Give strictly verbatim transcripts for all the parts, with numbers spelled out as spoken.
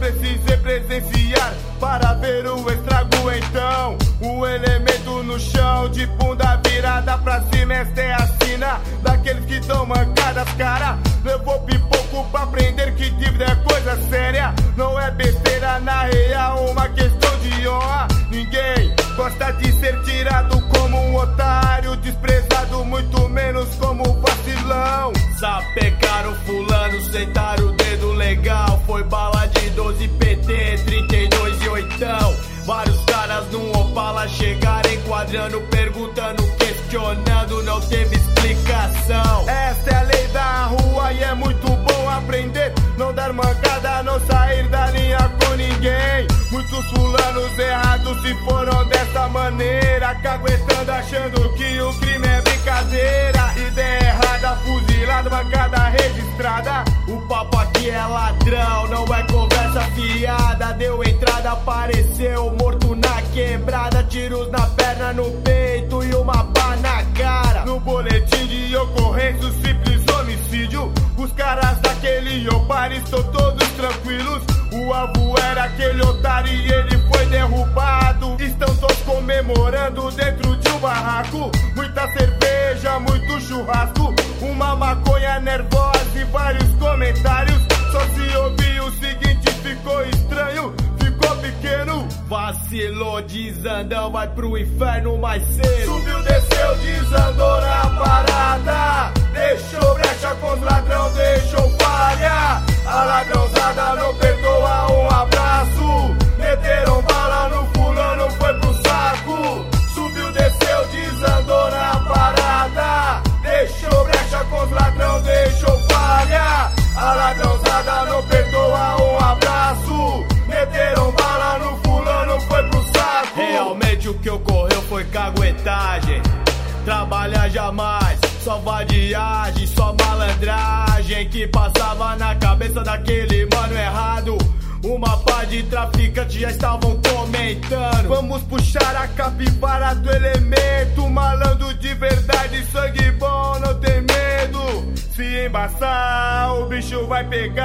precisei presenciar para ver o estrago então. O elemento no chão, de bunda virada pra cima, esta é a sina daqueles que tão mancadas, cara. Levou pipoco pra aprender que dívida é coisa séria. Não é besteira, na real, uma questão de honra. Ninguém gosta de ser tirado como um otário, desprezado muito menos como vacilão. Sapecaram fulano, sentaram o dedo legal. Foi bala de doze P T, trinta e dois e oitão. Vários caras num Opala chegaram enquadrando, perguntando, questionando, não teve explicação. Esta é a lei da rua e é muito bom aprender. Não dar mancada, não sair da linha com ninguém. Muitos fulanos errados se foram dessa maneira, caguetando achando que o crime é brincadeira. Ideia errada, fuzilado, bancada registrada. O papo aqui é ladrão, não é conversa fiada. Deu entrada, apareceu morto na quebrada. Tiros na perna, no peito e uma pá na cara. No boletim de ocorrência, simples homicídio. Os caras daquele Opala estão todos tranquilos. O alvo era aquele otário e ele foi derrubado. Estão todos comemorando dentro de um barraco. Muita cerveja, muito churrasco, uma maconha nervosa e vários comentários. Só se ouvir o seguinte, ficou estranho, ficou pequeno. Vacilou, desandão, vai pro inferno mais cedo. Subiu, desceu, desandou na parada. Deixou brecha com os ladrão, deixou falha. A ladrãozada não perdoa, um abraço. Meteram bala no fulano, foi pro saco. Subiu, desceu, desandou na parada. Deixou brecha com os ladrão, deixou falha. A ladrãozada não perdoa, um abraço. Meteram bala no fulano, foi pro saco. Realmente o que ocorreu foi caguetagem. Trabalhar jamais, só vadiagem, só malandragem que passava na cabeça daquele mano errado. Uma pá de traficantes já estavam comentando. Vamos puxar a capivara do elemento. Malandro de verdade, sangue bom, não tem medo. Se embaçar, o bicho vai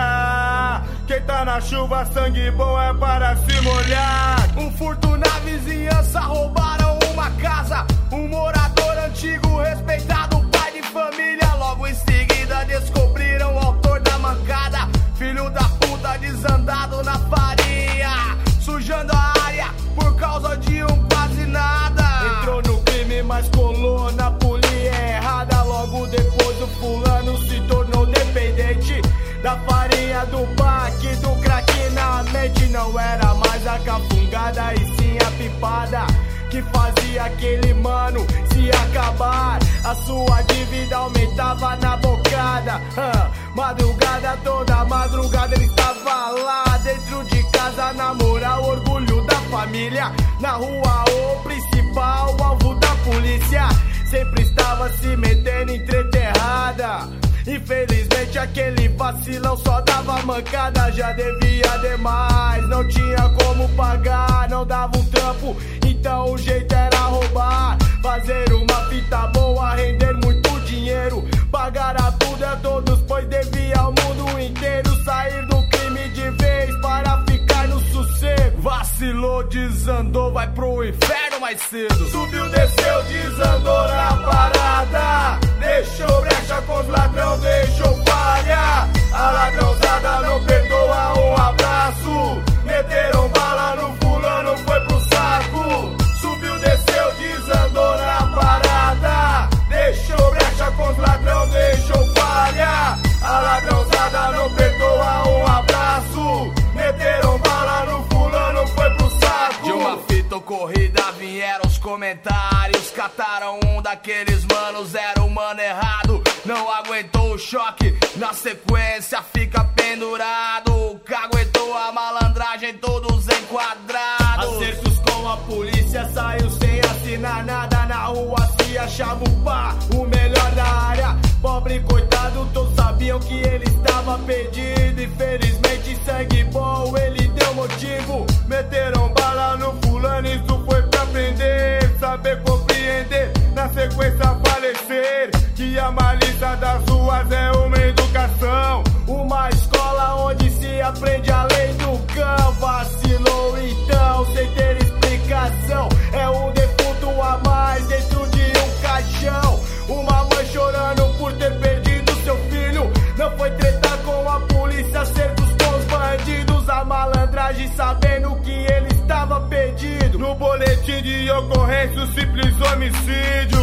pegar. Quem tá na chuva, sangue bom é para se molhar. Um furto na vizinhança, roubaram uma casa. Um morador antigo, respeitado, pai de família. Logo em seguida descobriram o autor da mancada. Filho da puta desandado na farinha, sujando a área por causa de um quase nada. Entrou no crime, mas colou na polia errada. Logo depois o fulano se tornou dependente da farinha, do baque, do crack na mente. Não era mais a cafungada e sim a pipada que fazia aquele mano se acabar. A sua dívida aumentava na bocada. uh, Madrugada, toda madrugada ele estava lá dentro de casa, na moral, orgulho da família. Na rua, o principal alvo da polícia. Sempre estava se metendo em treta errada. Infelizmente aquele vacilão só dava mancada. Já devia demais, não tinha como pagar, não dava um trampo, então o jeito era roubar. Fazer uma fita boa, render muito dinheiro, pagar a tudo a todos, pois devia ao mundo inteiro. Sair do crime de vez para ficar no sossego. Vacilou, desandou, vai pro inferno mais cedo. Subiu, desceu, desandou na parada. Deixou brecha com os ladrão, deixou falha. A ladrãozada não perdoa, um abraço. Meteram bala no fulano, foi pro saco. Subiu, desceu, desandou na parada. Deixou brecha com os ladrão, deixou falha. A ladrãozada não perdoa, um abraço. Meteram bala no fulano, foi pro saco. De uma fita ocorrida vieram os comentários. Cataram um daqueles manos, era o mano errado. Não aguentou o choque, na sequência fica pendurado. Caguetou a malandragem, todos enquadrados. Acertos com a polícia, saiu sem assinar nada. Na rua se achava o pá, o melhor da área. Pobre coitado, todos sabiam que ele estava perdido. Infelizmente sangue bom, ele deu motivo. Meteram bala no fulano, isso foi pra prender. Saber compreender, na sequência falecer. Que a malícia das ruas é uma educação, uma escola onde se aprende a lei do cão. ocorrência, um simples homicídio.